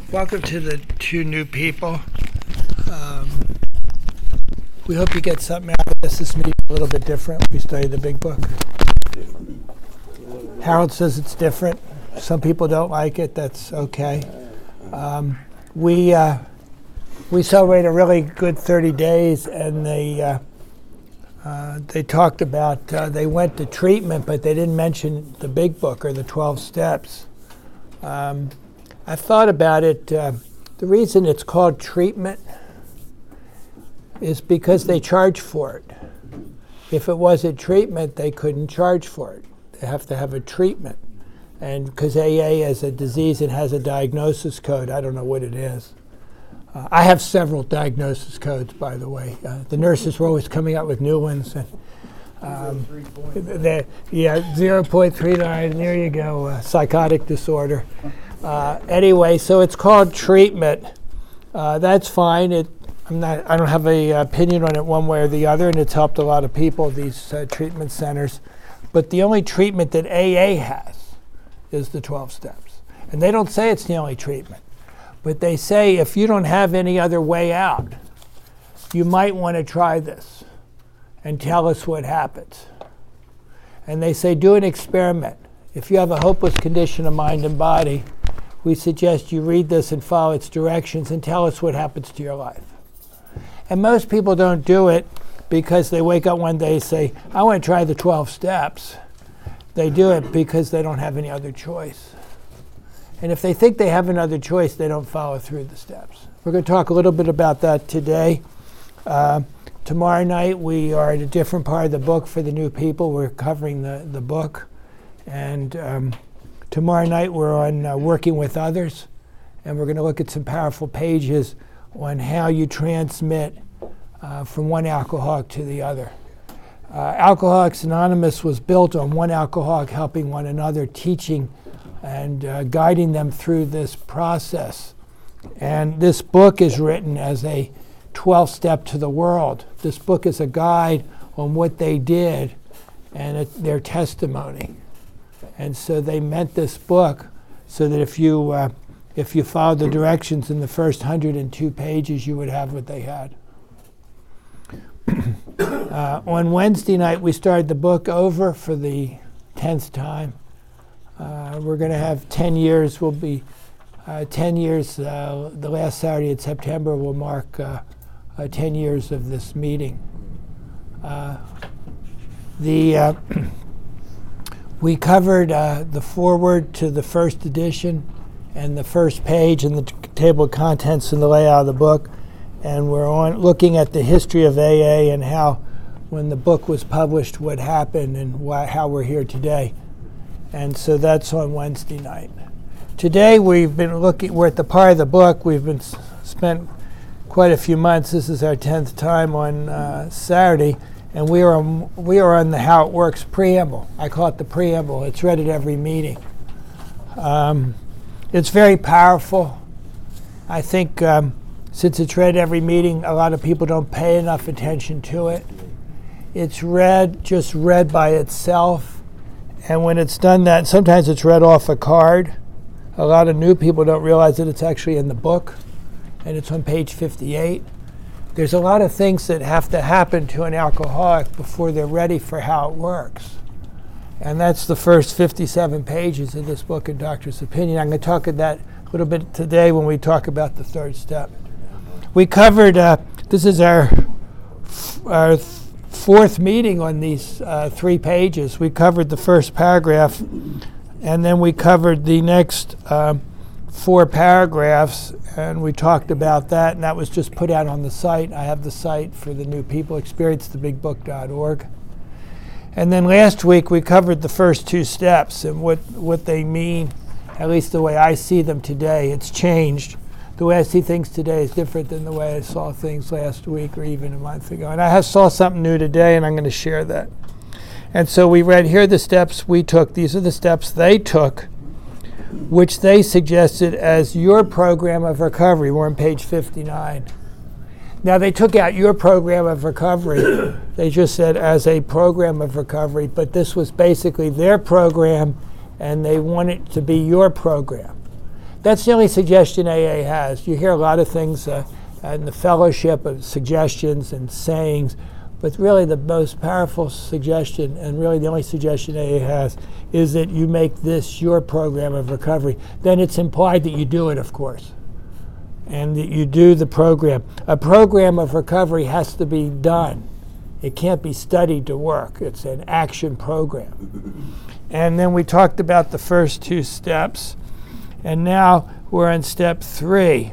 Welcome to the two new people. We hope you get something out of this. This meeting is a little bit different. We studied the big book. Harold says it's different. Some people don't like it. That's okay. We celebrate a really good 30 days, and they talked about they went to treatment, but they didn't mention the big book or the 12 steps. I thought about it. The reason it's called treatment is because they charge for it. If it wasn't treatment, they couldn't charge for it. They have to have a treatment. And because AA is a disease, it has a diagnosis code. I don't know what it is. I have several diagnosis codes, by the way. The nurses were always coming out with new ones. And, 0.39, there you go, psychotic disorder. Anyway, so it's called treatment. That's fine. I don't have an opinion on it one way or the other, and it's helped a lot of people, these treatment centers. But the only treatment that AA has is the 12 steps. And they don't say it's the only treatment. But they say if you don't have any other way out, you might want to try this and tell us what happens. And they say do an experiment. If you have a hopeless condition of mind and body, we suggest you read this and follow its directions and tell us what happens to your life. And most people don't do it because they wake up one day and say, I want to try the 12 steps. They do it because they don't have any other choice. And if they think they have another choice, they don't follow through the steps. We're going to talk a little bit about that today. Tomorrow night, we are at a different part of the book for the new people. We're covering the book. And tomorrow night, we're on Working with Others. And we're going to look at some powerful pages on how you transmit from one alcoholic to the other. Alcoholics Anonymous was built on one alcoholic helping one another, teaching and guiding them through this process. And this book is written as a 12-step to the world. This book is a guide on what they did and their testimony. And so they meant this book so that if you followed the directions in the first 102 pages, you would have what they had. On Wednesday night, we started the book over for the 10th time. We're going to have 10 years. Will be 10 years. The last Saturday in September will mark 10 years of this meeting. We covered the foreword to the first edition and the first page and the table of contents and the layout of the book. And we're looking at the history of AA and how, when the book was published, what happened and how we're here today. And so that's on Wednesday night. Today we're at the part of the book, spent quite a few months. This is our 10th time on Saturday. And we are on the How It Works preamble. I call it the preamble. It's read at every meeting. It's very powerful. I think since it's read every meeting, a lot of people don't pay enough attention to it. It's just read by itself. And when it's done that, sometimes it's read off a card. A lot of new people don't realize that it's actually in the book, and it's on page 58. There's a lot of things that have to happen to an alcoholic before they're ready for How It Works. And that's the first 57 pages of this book, in Doctor's Opinion. I'm going to talk about that a little bit today when we talk about the third step. We covered, this is our fourth meeting on these 3 pages. We covered the first paragraph, and then we covered the next 4 paragraphs, and we talked about that, and that was just put out on the site. I have the site for the new people, experiencethebigbook.org. And then last week we covered the first 2 steps and what they mean, at least the way I see them today. It's changed. The way I see things today is different than the way I saw things last week or even a month ago. And I saw something new today, and I'm going to share that. And so we read, here are the steps we took. These are the steps they took, which they suggested as your program of recovery. We're on page 59. Now, they took out your program of recovery. They just said as a program of recovery, but this was basically their program, and they want it to be your program. That's the only suggestion AA has. You hear a lot of things in the fellowship of suggestions and sayings, but really the most powerful suggestion, and really the only suggestion AA has, is that you make this your program of recovery. Then it's implied that you do it, of course, and that you do the program. A program of recovery has to be done. It can't be studied to work. It's an action program. And then we talked about the first 2 steps, and now we're on step 3.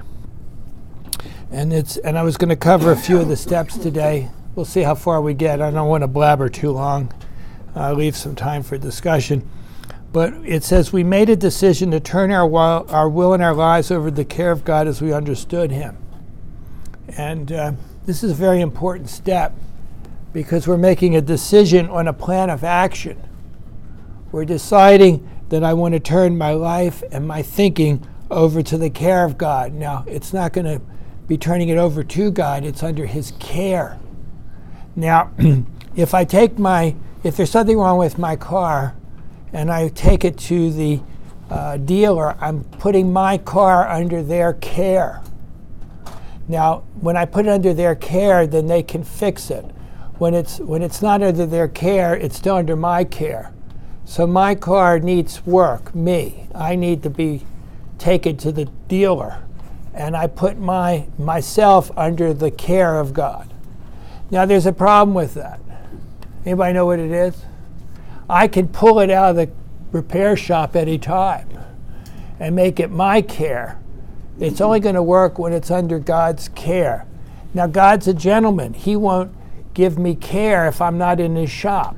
And I was going to cover a few of the steps today. We'll see how far we get. I don't want to blabber too long. Leave some time for discussion. But it says we made a decision to turn our will and our lives over to the care of God as we understood Him. And this is a very important step because we're making a decision on a plan of action. We're deciding that I want to turn my life and my thinking over to the care of God. Now, it's not going to be turning it over to God. It's under His care. Now, if there's something wrong with my car and I take it to the dealer, I'm putting my car under their care. Now, when I put it under their care, then they can fix it. When it's not under their care, it's still under my care. So my car needs work, me. I need to be taken to the dealer. And I put myself under the care of God. Now there's a problem with that. Anybody know what it is? I can pull it out of the repair shop any time and make it my care. It's only going to work when it's under God's care. Now God's a gentleman. He won't give me care if I'm not in His shop.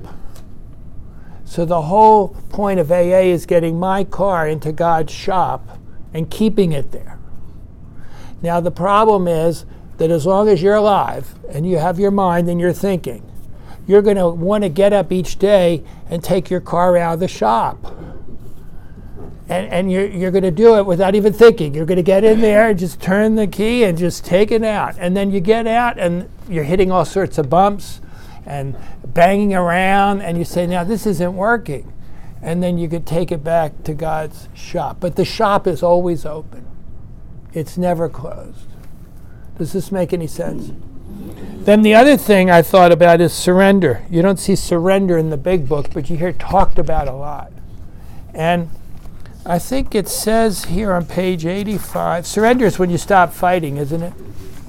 So the whole point of AA is getting my car into God's shop and keeping it there. Now the problem is that as long as you're alive and you have your mind and you're thinking, you're going to want to get up each day and take your car out of the shop. And you're going to do it without even thinking. You're going to get in there and just turn the key and just take it out. And then you get out and you're hitting all sorts of bumps and banging around, and you say, now this isn't working. And then you could take it back to God's shop. But the shop is always open. It's never closed. Does this make any sense? Then the other thing I thought about is surrender. You don't see surrender in the big book, but you hear it talked about a lot. And I think it says here on page 85, surrender is when you stop fighting, isn't it?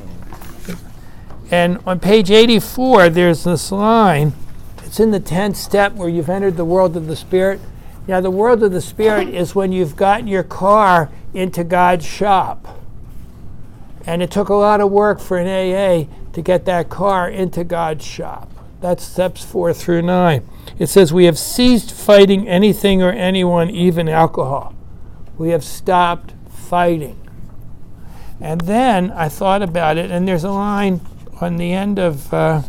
And on page 84, there's this line. It's in the 10th step where you've entered the world of the Spirit. Now, the world of the Spirit is when you've gotten your car into God's shop. And it took a lot of work for an AA to get that car into God's shop. That's steps 4 through 9. It says, we have ceased fighting anything or anyone, even alcohol. We have stopped fighting. And then I thought about it, and there's a line on the end of on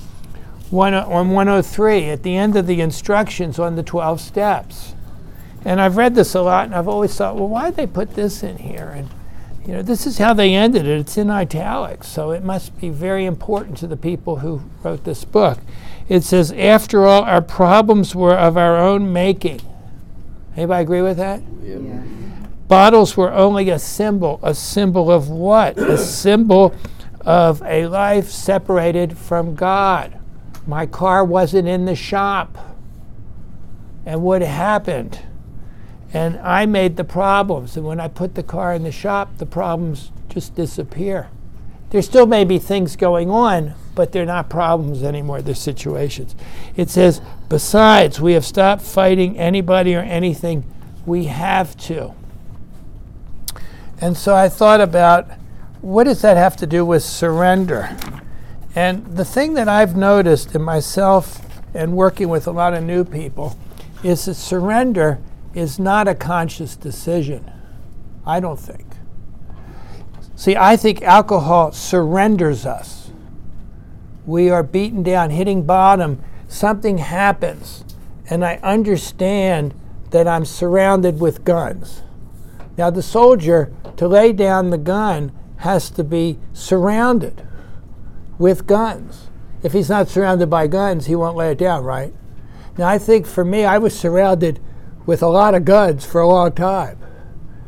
103, at the end of the instructions on the 12 steps. And I've read this a lot, and I've always thought, well, why did they put this in here? And this is how they ended it. It's in italics, so it must be very important to the people who wrote this book. It says, after all, our problems were of our own making. Anybody agree with that? Yeah. Bottles were only a symbol. A symbol of what? A symbol of a life separated from God. My car wasn't in the shop. And what happened? And I made the problems. And when I put the car in the shop, the problems just disappear. There still may be things going on, but they're not problems anymore. They're situations. It says, besides, we have stopped fighting anybody or anything. We have to. And so I thought about, what does that have to do with surrender? And the thing that I've noticed in myself and working with a lot of new people is that surrender is not a conscious decision. I don't think. See, I think alcohol surrenders us. We are beaten down, hitting bottom. Something happens, and I understand that I'm surrounded with guns. Now, the soldier, to lay down the gun, has to be surrounded with guns. If he's not surrounded by guns, he won't lay it down, right? Now, I think for me, I was surrounded with a lot of guns for a long time.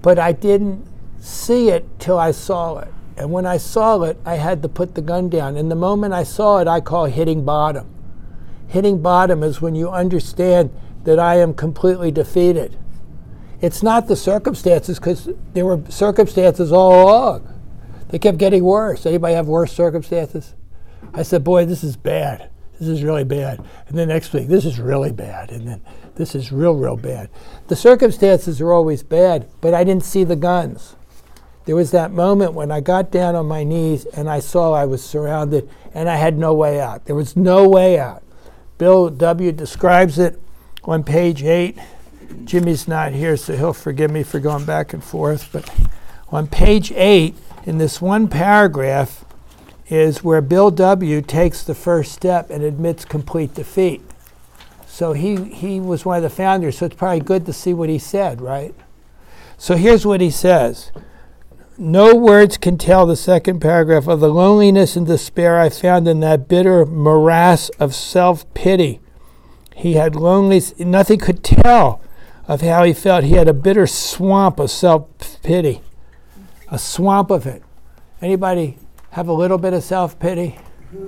but I didn't see it till I saw it. And when I saw it, I had to put the gun down. And the moment I saw it, I call hitting bottom. Hitting bottom is when you understand that I am completely defeated. It's not the circumstances, because there were circumstances all along. They kept getting worse. Anybody have worse circumstances? I said, boy, this is bad. This is really bad. And then next week, this is really bad. And then this is real bad. The circumstances are always bad, but I didn't see the guns. There was that moment when I got down on my knees and I saw I was surrounded and I had no way out. There was no way out. Bill W. describes it on page 8. Jimmy's not here, so he'll forgive me for going back and forth. But on page 8, in this one paragraph, is where Bill W. takes the first step and admits complete defeat. So he was one of the founders, so it's probably good to see what he said, right? So here's what he says. No words can tell, the second paragraph, of the loneliness and despair I found in that bitter morass of self-pity. He had loneliness, nothing could tell of how he felt. He had a bitter swamp of self-pity, a swamp of it. Anybody have a little bit of self-pity?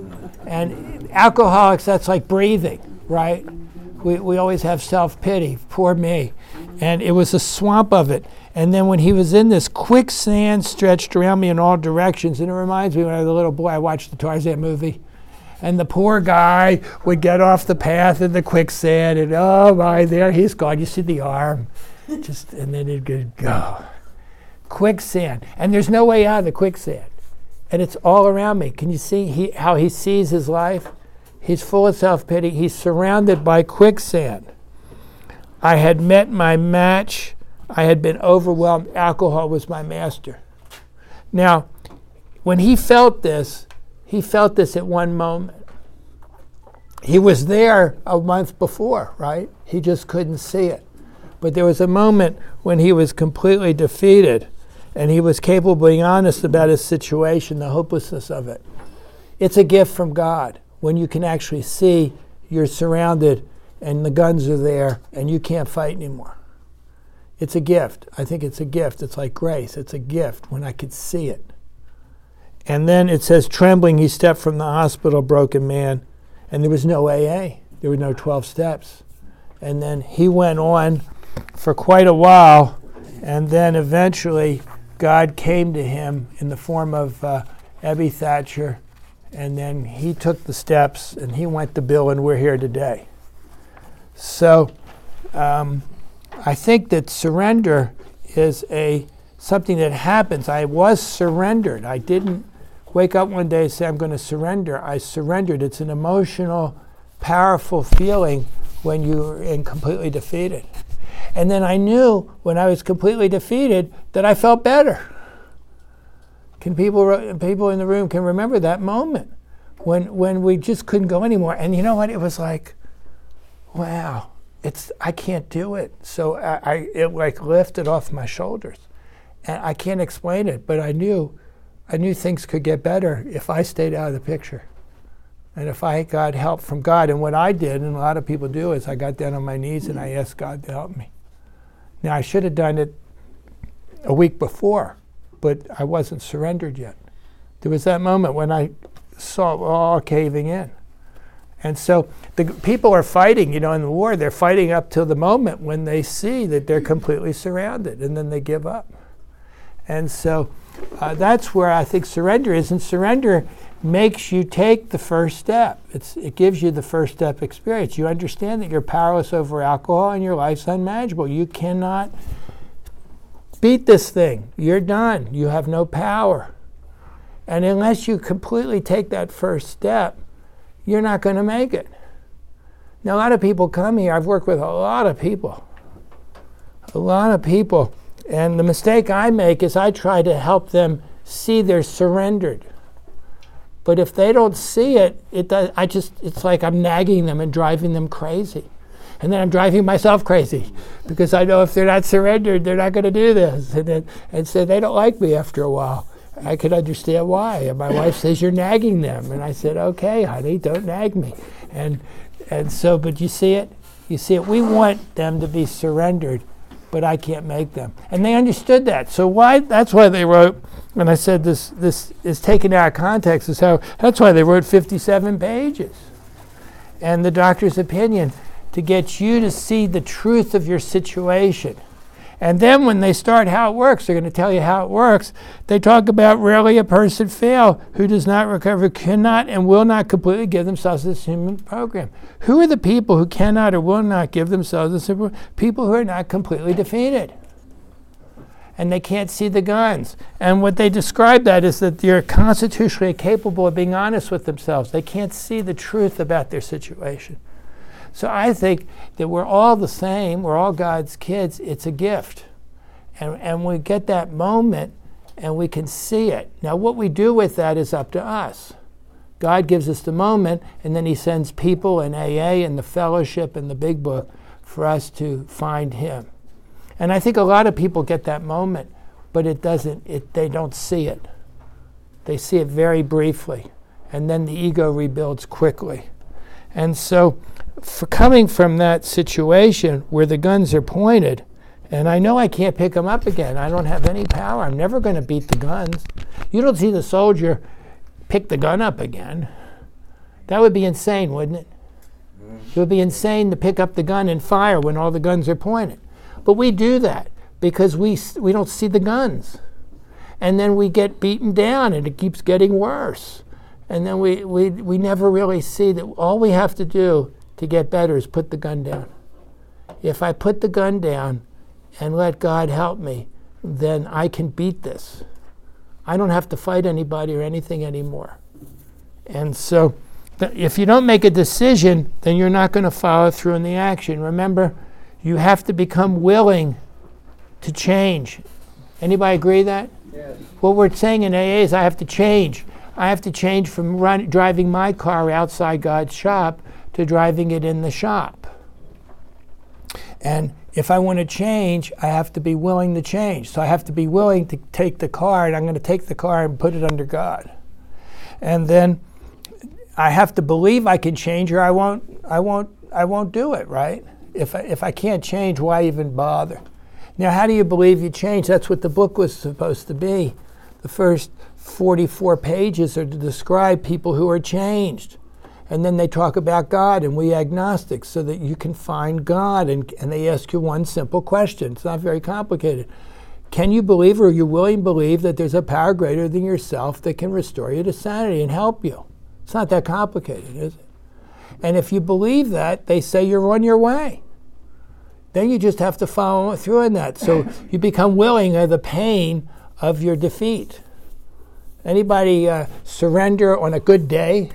And alcoholics, that's like breathing, right? We always have self-pity, poor me. And it was a swamp of it. And then when he was in this, quicksand stretched around me in all directions. And it reminds me when I was a little boy, I watched the Tarzan movie. And the poor guy would get off the path in the quicksand, and oh my, there he's gone. You see the arm, and then it could go. Quicksand. And there's no way out of the quicksand. And it's all around me. Can you see how he sees his life? He's full of self-pity. He's surrounded by quicksand. I had met my match. I had been overwhelmed. Alcohol was my master. Now, when he felt this at one moment. He was there a month before, right? He just couldn't see it. But there was a moment when he was completely defeated, and he was capable of being honest about his situation, the hopelessness of it. It's a gift from God when you can actually see you're surrounded and the guns are there and you can't fight anymore. It's a gift. I think it's a gift. It's like grace. It's a gift when I could see it. And then it says, trembling, he stepped from the hospital, broken man. And there was no AA. There were no 12 steps. And then he went on for quite a while. And then eventually, God came to him in the form of Ebby Thatcher. And then he took the steps, and he went to Bill, and we're here today. So I think that surrender is something that happens. I was surrendered. I didn't wake up one day and say, I'm going to surrender. I surrendered. It's an emotional, powerful feeling when you're completely defeated. And then I knew when I was completely defeated that I felt better. People in the room can remember that moment when we just couldn't go anymore. And you know what? It was like, wow, I can't do it. So it like lifted off my shoulders. And I can't explain it, but I knew things could get better if I stayed out of the picture. And if I got help from God. And what I did, and a lot of people do, is I got down on my knees and I asked God to help me. Now, I should have done it a week before, but I wasn't surrendered yet. There was that moment when I saw it all caving in. And so the people are fighting, in the war, they're fighting up till the moment when they see that they're completely surrounded, and then they give up. And so that's where I think surrender is. And surrender makes you take the first step. It gives you the first step experience. You understand that you're powerless over alcohol and your life's unmanageable. You cannot beat this thing. You're done. You have no power. And unless you completely take that first step, you're not going to make it. Now, a lot of people come here. I've worked with a lot of people. And the mistake I make is I try to help them see they're surrendered. But if they don't see it, it's like I'm nagging them and driving them crazy. And then I'm driving myself crazy because I know if they're not surrendered, they're not going to do this. And so they don't like me after a while. I could understand why. And my wife says, you're nagging them. And I said, okay, honey, don't nag me. And so, but you see it? We want them to be surrendered. but I can't make them. And they understood that. So that's why they wrote, when I said this is taken out of context, that's why they wrote 57 pages. And the doctor's opinion, to get you to see the truth of your situation. And then when they start how it works, they're going to tell you how it works. They talk about rarely a person fail who does not recover, cannot and will not completely give themselves this human program. Who are the people who cannot or will not give themselves this program? People who are not completely defeated. And they can't see the guns. And what they describe that is that they're constitutionally capable of being honest with themselves. They can't see the truth about their situation. So I think that we're all the same. We're all God's kids. It's a gift. And we get that moment and we can see it. Now what we do with that is up to us. God gives us the moment, and then he sends people in AA and the fellowship and the big book for us to find him. And I think a lot of people get that moment, but they don't see it. They see it very briefly, and then the ego rebuilds quickly. And so for coming from that situation where the guns are pointed, and I know I can't pick them up again. I don't have any power. I'm never going to beat the guns. You don't see the soldier pick the gun up again. That would be insane, wouldn't it? It would be insane to pick up the gun and fire when all the guns are pointed. But we do that because we don't see the guns. And then we get beaten down and it keeps getting worse. And then we never really see that all we have to do to get better is put the gun down. If I put the gun down and let God help me, then I can beat this. I don't have to fight anybody or anything anymore. And so if you don't make a decision, then you're not going to follow through in the action. Remember, you have to become willing to change. Anybody agree that? Yes. What we're saying in AA is I have to change. I have to change from driving my car outside God's shop to driving it in the shop. And if I want to change, I have to be willing to change. So I have to be willing to take the car, and I'm going to take the car and put it under God. And then I have to believe I can change, or I won't do it, right? If I can't change, why even bother? Now, how do you believe you change? That's what the book was supposed to be. The first 44 pages are to describe people who are changed. And then they talk about God and we agnostics so that you can find God. And they ask you one simple question. It's not very complicated. Can you believe, or are you willing to believe, that there's a power greater than yourself that can restore you to sanity and help you? It's not that complicated, is it? And if you believe that, they say you're on your way. Then you just have to follow through in that. So you become willing of the pain of your defeat. Anybody surrender on a good day?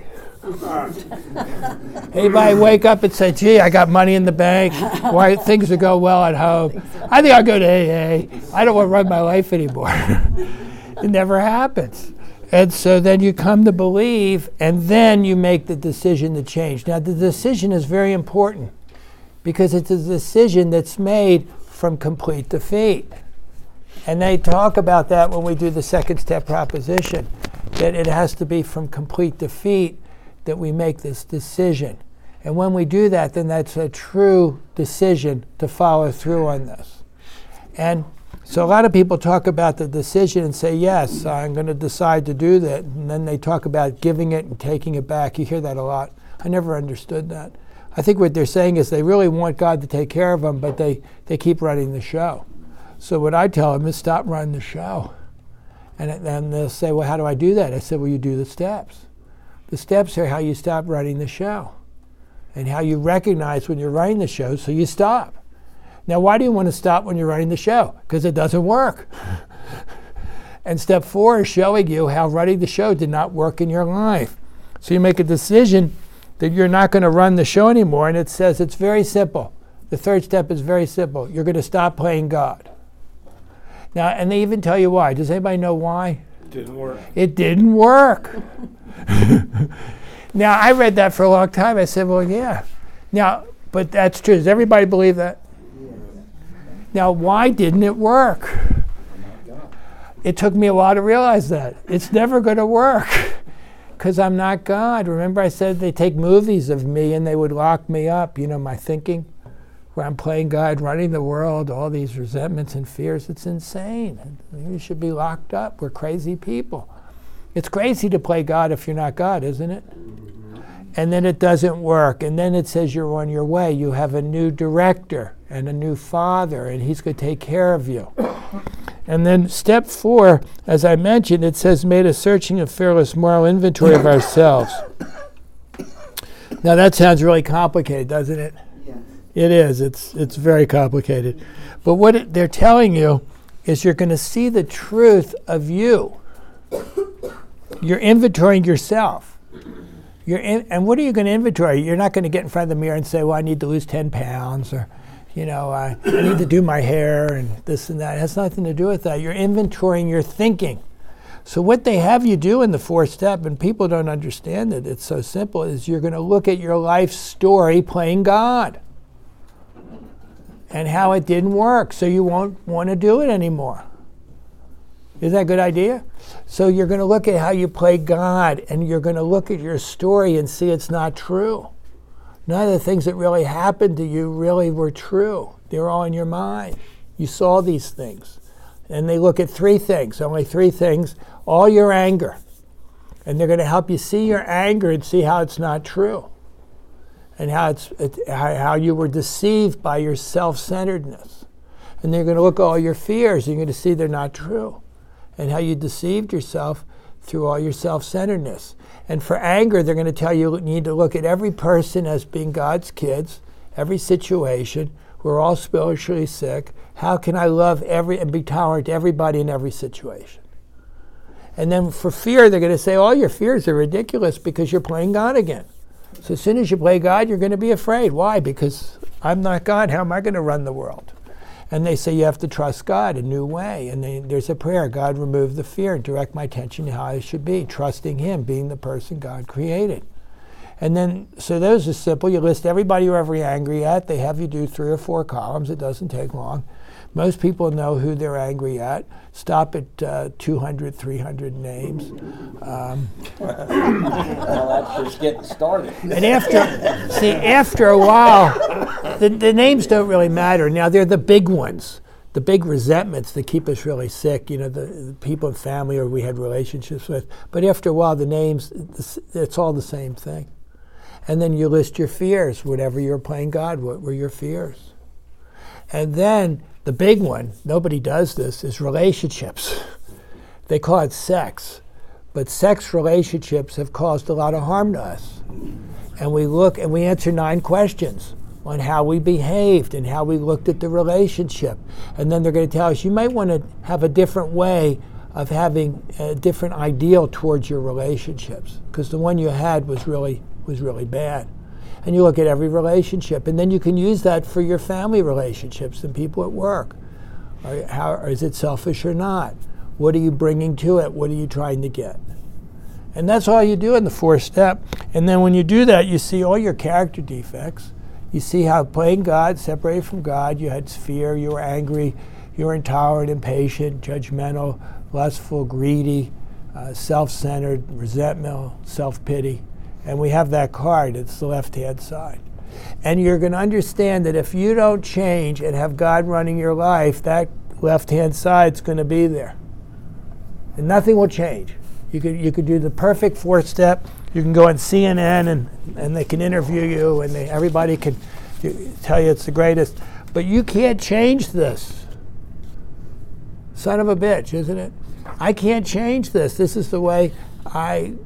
Anybody wake up and say, gee, I got money in the bank. Why things will go well at home. I think I'll go to AA. I don't want to run my life anymore. It never happens. And so then you come to believe, and then you make the decision to change. Now, the decision is very important because it's a decision that's made from complete defeat. And they talk about that when we do the second step proposition, that it has to be from complete defeat that we make this decision. And when we do that, then that's a true decision to follow through on this. And so a lot of people talk about the decision and say, yes, I'm going to decide to do that. And then they talk about giving it and taking it back. You hear that a lot. I never understood that. I think what they're saying is they really want God to take care of them, but they keep running the show. So what I tell them is stop running the show. And then they'll say, well, how do I do that? I said, well, you do the steps. The steps are how you stop running the show and how you recognize when you're running the show, so you stop. Now, why do you want to stop when you're running the show? Because it doesn't work. And step 4 is showing you how running the show did not work in your life. So you make a decision that you're not going to run the show anymore, and it says it's very simple. The third step is very simple. You're going to stop playing God. Now, and they even tell you why. Does anybody know why? It didn't work. It didn't work. Now, I read that for a long time. I said, well, yeah. Now, but that's true. Does everybody believe that? Yeah. Now, why didn't it work? It took me a while to realize that. It's never going to work because I'm not God. Remember I said they take movies of me and they would lock me up, my thinking. where I'm playing God, running the world, all these resentments and fears. It's insane. You should be locked up. We're crazy people. It's crazy to play God if you're not God, isn't it? And then it doesn't work. And then it says you're on your way. You have a new director and a new father, and he's going to take care of you. And then step 4, as I mentioned, it says made a searching and fearless moral inventory of ourselves. Now that sounds really complicated, doesn't it? Yeah. It is. It's very complicated. But what they're telling you is you're going to see the truth of you. You're inventorying yourself. And what are you going to inventory? You're not going to get in front of the mirror and say, well, I need to lose 10 pounds, or, I need to do my hair and this and that. It has nothing to do with that. You're inventorying your thinking. So what they have you do in the 4th step, and people don't understand it, it's so simple, is you're going to look at your life story playing God and how it didn't work, so you won't want to do it anymore. Is that a good idea? So you're going to look at how you play God, and you're going to look at your story and see it's not true. None of the things that really happened to you really were true. They were all in your mind. You saw these things. And they look at 3 things, only 3 things, all your anger. And they're going to help you see your anger and see how it's not true. And how you were deceived by your self-centeredness. And they're going to look at all your fears, and you're going to see they're not true. And how you deceived yourself through all your self-centeredness. And for anger, they're going to tell you need to look at every person as being God's kids, every situation. We're all spiritually sick. How can I love and be tolerant to everybody in every situation? And then for fear, they're going to say all your fears are ridiculous because you're playing God again. So as soon as you play God, you're going to be afraid. Why? Because I'm not God. How am I going to run the world? And they say you have to trust God a new way. And there's a prayer, God, remove the fear and direct my attention to how I should be, trusting Him, being the person God created. And then, so those are simple. You list everybody you're ever angry at. They have you do 3 or 4 columns. It doesn't take long. Most people know who they're angry at. Stop at 200, 300 names. Well, that's just getting started. And after a while, the names don't really matter. Now, they're the big ones, the big resentments that keep us really sick, the people in family or we had relationships with. But after a while, the names, it's all the same thing. And then you list your fears. Whatever you're playing God, what were your fears? And then the big one, nobody does this, is relationships. They call it sex. But sex relationships have caused a lot of harm to us. And we look and we answer 9 questions on how we behaved and how we looked at the relationship. And then they're going to tell us you might want to have a different way of having a different ideal towards your relationships, because the one you had was really bad. And you look at every relationship, and then you can use that for your family relationships and people at work. Or is it selfish or not? What are you bringing to it? What are you trying to get? And that's all you do in the 4th step. And then when you do that, you see all your character defects. You see how playing God, separated from God, you had fear, you were angry, you were intolerant, impatient, judgmental, lustful, greedy, self-centered, resentful, self-pity. And we have that card. It's the left-hand side. And you're going to understand that if you don't change and have God running your life, that left-hand side's going to be there. And nothing will change. You could do the perfect 4th step. You can go on CNN and they can interview you and everybody can tell you it's the greatest. But you can't change this. Son of a bitch, isn't it? I can't change this. This is the way I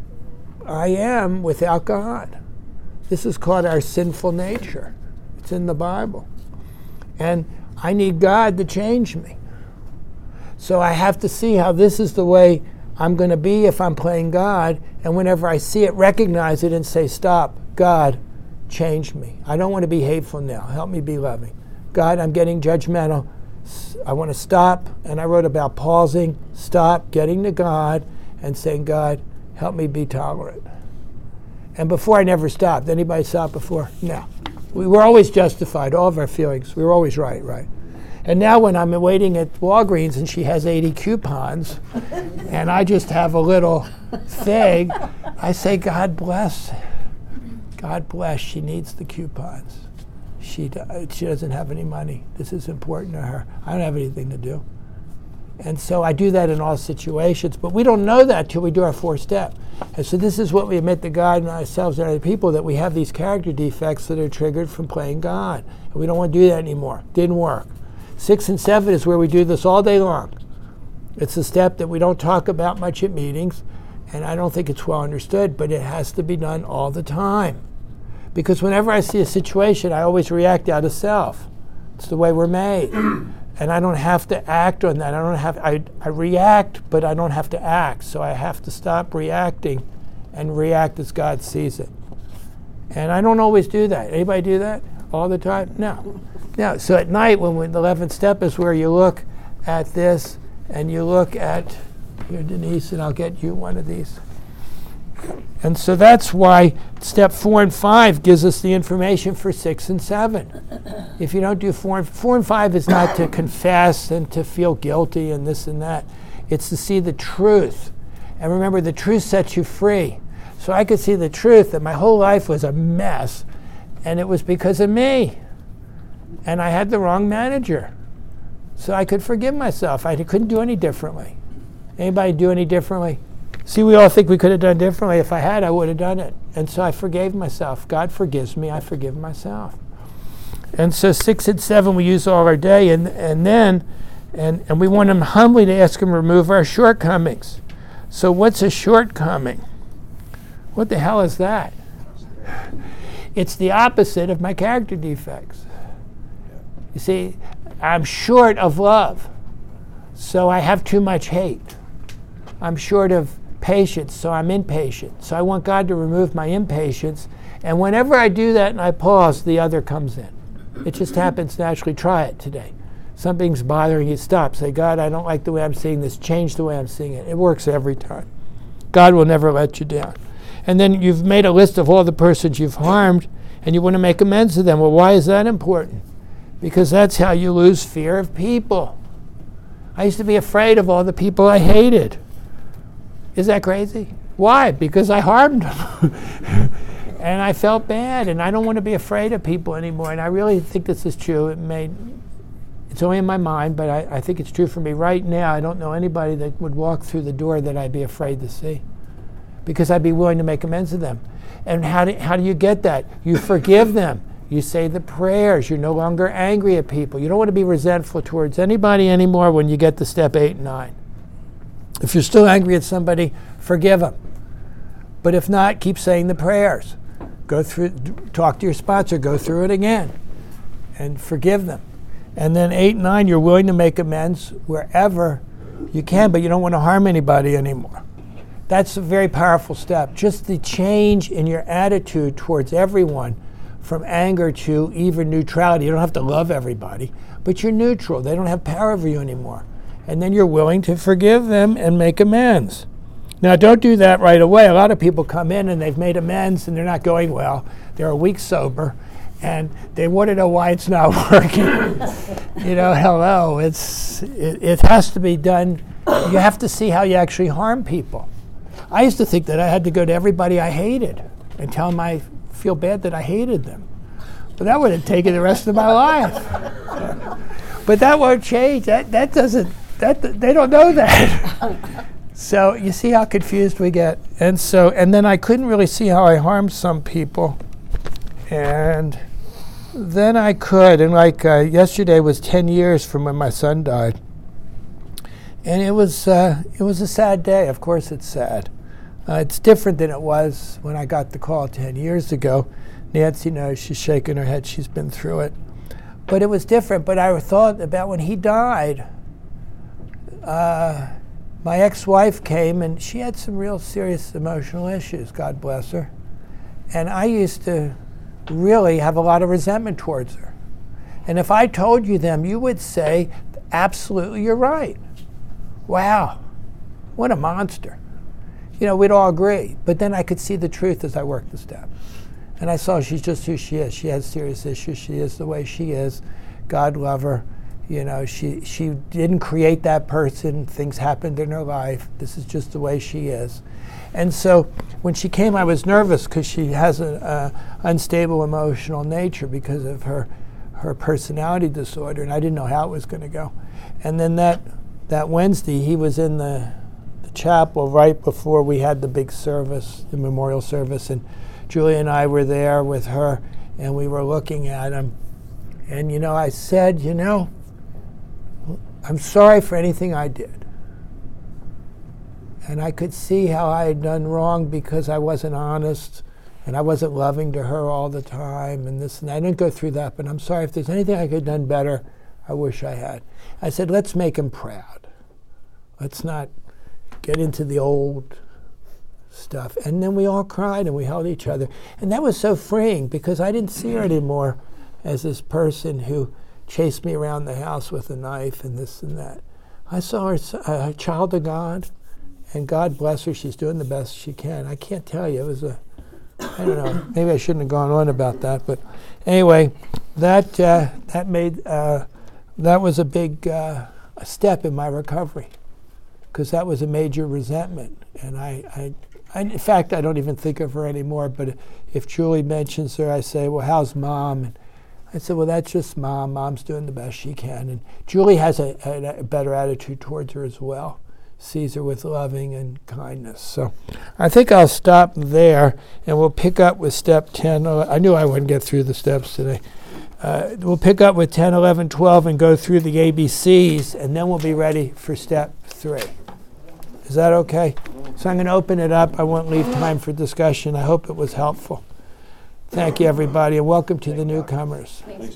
am without God. This is called our sinful nature. It's in the Bible. And I need God to change me. So I have to see how this is the way I'm going to be if I'm playing God. And whenever I see it, recognize it and say, stop, God, change me. I don't want to be hateful now. Help me be loving. God, I'm getting judgmental. I want to stop. And I wrote about pausing, stop, getting to God, and saying, God, help me be tolerant. And before I never stopped. Anybody stopped before? No. We were always justified, all of our feelings. We were always right. And now when I'm waiting at Walgreens and she has 80 coupons, and I just have a little fig, I say, God bless. God bless. She needs the coupons. She doesn't have any money. This is important to her. I don't have anything to do. And so I do that in all situations, but we don't know that till we do our 4th step. And so this is what we admit to God and ourselves and other people, that we have these character defects that are triggered from playing God. And we don't want to do that anymore. Didn't work. 6 and 7 is where we do this all day long. It's a step that we don't talk about much at meetings, and I don't think it's well understood, but it has to be done all the time. Because whenever I see a situation, I always react out of self. It's the way we're made. And I don't have to act on that. I react, but I don't have to act. So I have to stop reacting and react as God sees it. And I don't always do that. Anybody do that all the time? No. No. So at night, when the 11th step is where you look at this and you look at, here, Denise, and I'll get you one of these. And so that's why step 4 and 5 gives us the information for 6 and 7. If you don't do 4 and 5 is not to confess and to feel guilty and this and that. It's to see the truth. And remember, the truth sets you free. So I could see the truth that my whole life was a mess, and it was because of me. And I had the wrong manager. So I could forgive myself. I couldn't do any differently. Anybody do any differently? See, we all think we could have done differently. If I had, I would have done it. And so I forgave myself. God forgives me. I forgive myself. And so 6 and 7 we use all our day. And we want Him humbly to ask Him to remove our shortcomings. So what's a shortcoming? What the hell is that? It's the opposite of my character defects. You see, I'm short of love, so I have too much hate. I'm short of patience, so I'm impatient. So I want God to remove my impatience. And whenever I do that and I pause, the other comes in. It just happens naturally. Try it today. Something's bothering you, stop. Say, God, I don't like the way I'm seeing this. Change the way I'm seeing it. It works every time. God will never let you down. And then you've made a list of all the persons you've harmed, and you want to make amends to them. Well, why is that important? Because that's how you lose fear of people. I used to be afraid of all the people I hated. Is that crazy? Why? Because I harmed them. And I felt bad, and I don't want to be afraid of people anymore. And I really think this is true. It's only in my mind, but I think it's true for me. Right now, I don't know anybody that would walk through the door that I'd be afraid to see, because I'd be willing to make amends to them. And how do you get that? You forgive them. You say the prayers. You're no longer angry at people. You don't want to be resentful towards anybody anymore when you get to step 8 and 9. If you're still angry at somebody, forgive them. But if not, keep saying the prayers. Go through, talk to your sponsor, go through it again, and forgive them. And then 8 and 9, you're willing to make amends wherever you can, but you don't want to harm anybody anymore. That's a very powerful step. Just the change in your attitude towards everyone, from anger to even neutrality. You don't have to love everybody, but you're neutral. They don't have power over you anymore. And then you're willing to forgive them and make amends. Now, don't do that right away. A lot of people come in and they've made amends and they're not going well. They're a week sober and they want to know why it's not working. Hello. It has to be done. You have to see how you actually harm people. I used to think that I had to go to everybody I hated and tell them I feel bad that I hated them. But that would have taken the rest of my life. But that won't change. They don't know that. So you see how confused we get. And then I couldn't really see how I harmed some people. And then I could. And yesterday was 10 years from when my son died. And it was a sad day. Of course it's sad. It's different than it was when I got the call 10 years ago. Nancy knows, she's shaking her head, she's been through it. But it was different. But I thought about when he died, my ex-wife came and she had some real serious emotional issues, God bless her. And I used to really have a lot of resentment towards her. And if I told you them, you would say, absolutely, you're right. Wow, what a monster. We'd all agree. But then I could see the truth as I worked the step. And I saw she's just who she is. She has serious issues. She is the way she is. God love her. You know, she didn't create that person. Things happened in her life. This is just the way she is. And so when she came, I was nervous because she has an unstable emotional nature because of her personality disorder, and I didn't know how it was going to go. And then that Wednesday, he was in the chapel right before we had the big service, the memorial service, and Julie and I were there with her, and we were looking at him. And, you know, I said, you know, I'm sorry for anything I did. And I could see how I had done wrong because I wasn't honest and I wasn't loving to her all the time and this and that. I didn't go through that, but I'm sorry. If there's anything I could have done better, I wish I had. I said, let's make him proud. Let's not get into the old stuff. And then we all cried and we held each other. And that was so freeing because I didn't see her anymore as this person who chased me around the house with a knife and this and that. I saw her a child of God, and God bless her, she's doing the best she can. I can't tell you, it was I don't know, maybe I shouldn't have gone on about that, but anyway, that was a big step in my recovery, because that was a major resentment. And I, in fact, I don't even think of her anymore, but if Julie mentions her, I say, well, how's Mom? And I said, well, that's just Mom. Mom's doing the best she can. And Julie has a better attitude towards her as well, sees her with loving and kindness. So I think I'll stop there, and we'll pick up with step 10. I knew I wouldn't get through the steps today. We'll pick up with 10, 11, 12, and go through the ABCs, and then we'll be ready for step 3. Is that okay? So I'm going to open it up. I won't leave time for discussion. I hope it was helpful. Thank you, everybody, and welcome to the newcomers. Thanks.